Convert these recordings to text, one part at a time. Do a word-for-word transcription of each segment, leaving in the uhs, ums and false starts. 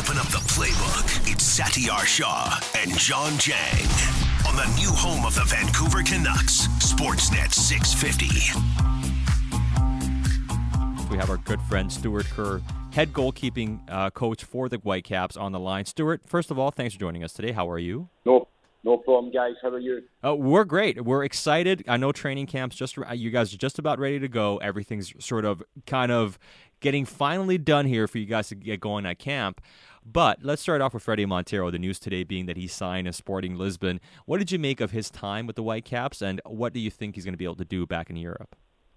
Open up the playbook. It's Satyar Shah and John Jang on the new home of the Vancouver Canucks, Sportsnet six fifty. We have our good friend Stuart Kerr, head goalkeeping uh, coach for the Whitecaps, on the line. Stuart, first of all, thanks for joining us today. How are you? No, no problem, guys. How are you? Uh, we're great. We're excited. I know training camp's just, you guys are just about ready to go. Everything's sort of kind of getting finally done here for you guys to get going at camp. But let's start off with Freddie Montero, the news today being that he signed a Sporting Lisbon. What did you make of his time with the Whitecaps, and what do you think he's going to be able to do back in Europe?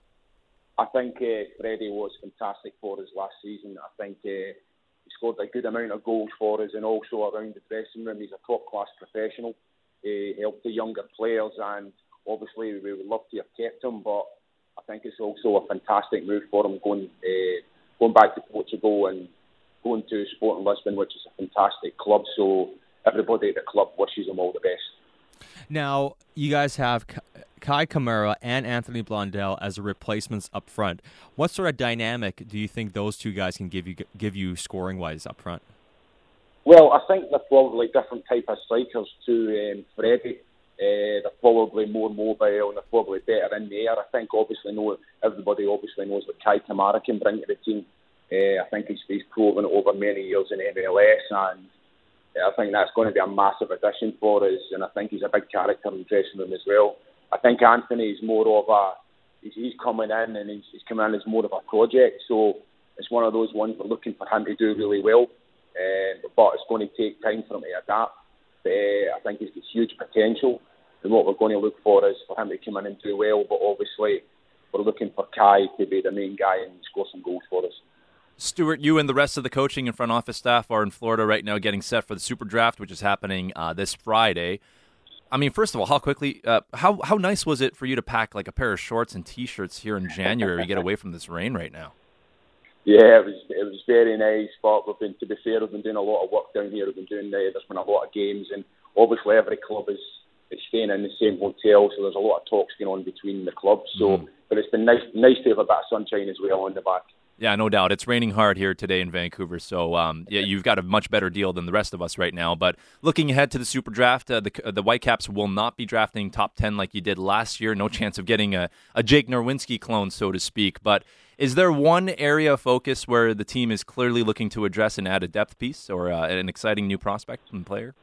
I think uh, Freddie was fantastic for us last season. I think uh, he scored a good amount of goals for us, and also around the dressing room. He's a top-class professional. He helped the younger players, and obviously we would love to have kept him, but I think it's also a fantastic move for him going uh, going back to Portugal and going to Sporting Lisbon, which is a fantastic club. So everybody at the club wishes him all the best. Now, you guys have Kai Kamara and Anthony Blondell as replacements up front. What sort of dynamic do you think those two guys can give you give you scoring-wise up front? Well, I think they're probably different type of strikers to um, Freddie. Uh, they're probably more mobile and they're probably better in the air. I think obviously know everybody obviously knows what Kai Kamara can bring to the team. Uh, I think he's, he's proven it over many years in M L S, and I think that's going to be a massive addition for us, and I think he's a big character in the dressing room as well. I think Anthony is more of a, he's, he's coming in and he's, he's coming in as more of a project, so it's one of those ones we're looking for him to do really well, uh, but it's going to take time for him to adapt. Uh, I think he's got huge potential, and what we're going to look for is for him to come in and do well, but obviously we're looking for Kai to be the main guy and score some goals for us. Stuart, you and the rest of the coaching and front office staff are in Florida right now getting set for the Super Draft, which is happening uh, this Friday. I mean, first of all, how quickly, uh, how how nice was it for you to pack like a pair of shorts and T-shirts here in January to get away from this rain right now? Yeah, it was it was very nice, but we've been, to be fair, we've been doing a lot of work down here. We've been doing, uh, there's been a lot of games, and obviously every club is, is staying in the same hotel, so there's a lot of talks going on between the clubs. So, mm. But it's been nice, nice to have a bit of sunshine as well on the back. Yeah, no doubt. It's raining hard here today in Vancouver, so um, yeah, you've got a much better deal than the rest of us right now. But looking ahead to the Super Draft, uh, the the Whitecaps will not be drafting top ten like you did last year. No chance of getting a, a Jake Nerwinski clone, so to speak. But is there one area of focus where the team is clearly looking to address and add a depth piece or uh, an exciting new prospect and player?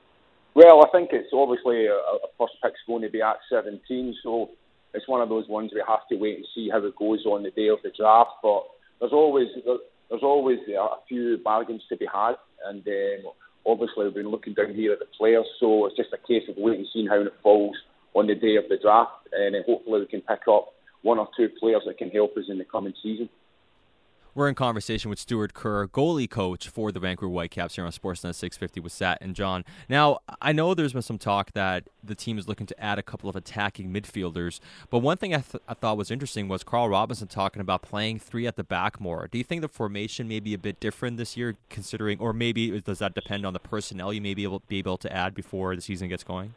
Well, I think it's obviously a, a first pick's going to be at seventeen, so it's one of those ones we have to wait and see how it goes on the day of the draft. But There's always there's always a few bargains to be had, and um, obviously we've been looking down here at the players, so it's just a case of waiting and seeing how it falls on the day of the draft, and then hopefully we can pick up one or two players that can help us in the coming season. We're in conversation with Stuart Kerr, goalie coach for the Vancouver Whitecaps here on Sportsnet six fifty with Sat and John. Now, I know there's been some talk that the team is looking to add a couple of attacking midfielders, but one thing I, th- I thought was interesting was Carl Robinson talking about playing three at the back more. Do you think the formation may be a bit different this year, considering, or maybe does that depend on the personnel you may be able, be able to add before the season gets going?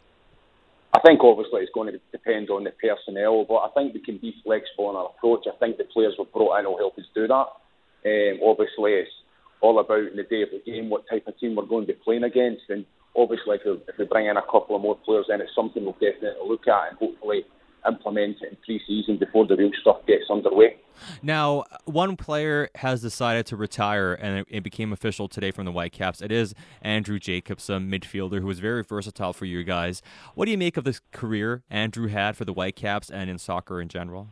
I think obviously it's going to depend on the personnel, but I think we can be flexible in our approach. I think the players we've brought in will help us do that. Um, obviously, it's all about in the day of the game what type of team we're going to be playing against. And obviously, if we, if we bring in a couple of more players, then it's something we'll definitely look at and hopefully implement it in pre-season before the real stuff gets underway. Now, one player has decided to retire, and it, it became official today from the Whitecaps. It is Andrew Jacobs, a midfielder who was very versatile for you guys. What do you make of this career Andrew had for the Whitecaps and in soccer in general?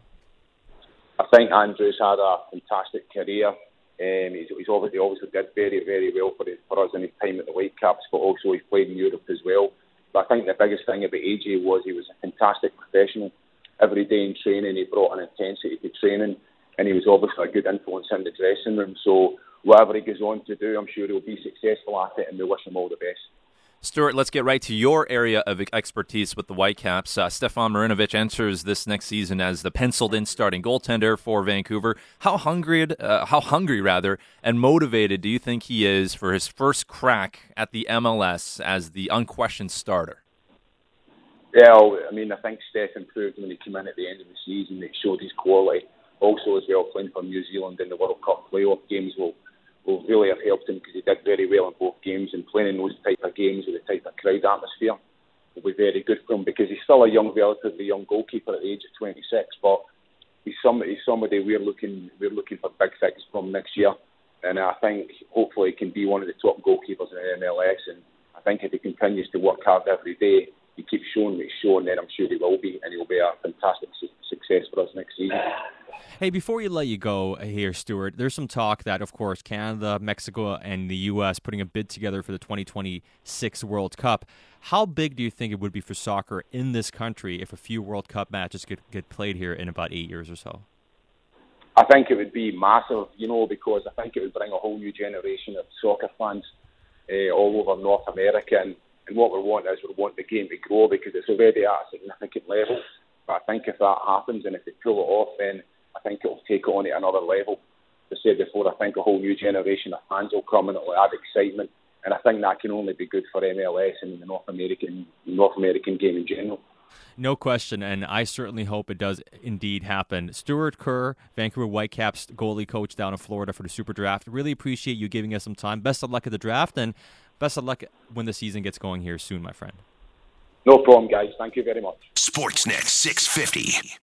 I think Andrew's had a fantastic career. Um, he's, he's obviously obviously did very, very well for, his, for us in his time at the Whitecaps, but also he's played in Europe as well. But I think the biggest thing about A J was he was a fantastic professional. Every day in training, he brought an intensity to training, and he was obviously a good influence in the dressing room. So whatever he goes on to do, I'm sure he'll be successful at it, and we wish him all the best. Stuart, let's get right to your area of expertise with the Whitecaps. Uh, Stefan Marinovic enters this next season as the penciled-in starting goaltender for Vancouver. How hungry, uh, how hungry rather, and motivated do you think he is for his first crack at the M L S as the unquestioned starter? Yeah, I mean, I think Stefan proved when he came in at the end of the season that he showed his quality. Also, as well, playing for New Zealand in the World Cup playoff games will will really have helped him because he did very well in both games, and playing in those type of games with the type of crowd atmosphere will be very good for him because he's still a young, relatively young goalkeeper at the age of twenty-six, but he's somebody, he's somebody we're looking we're looking for big things from next year, and I think hopefully he can be one of the top goalkeepers in the M L S, and I think if he continues to work hard every day, he keeps showing what he's showing, then I'm sure he will be, and he'll be a fantastic su- success for us next season. Hey, before we let you go here, Stuart, there's some talk that, of course, Canada, Mexico, and the U S putting a bid together for the twenty twenty-six World Cup. How big do you think it would be for soccer in this country if a few World Cup matches get, get played here in about eight years or so? I think it would be massive, you know, because I think it would bring a whole new generation of soccer fans uh, all over North America. And, and what we want is we want the game to grow because it's already at a significant level. But I think if that happens and if they pull it off, then I think it will take it on to another level. As I said before, I think a whole new generation of fans will come and it will add excitement. And I think that can only be good for M L S and the North American North American game in general. No question, and I certainly hope it does indeed happen. Stuart Kerr, Vancouver Whitecaps goalie coach down in Florida for the Super Draft. Really appreciate you giving us some time. Best of luck at the draft, and best of luck when the season gets going here soon, my friend. No problem, guys. Thank you very much. Sportsnet six fifty.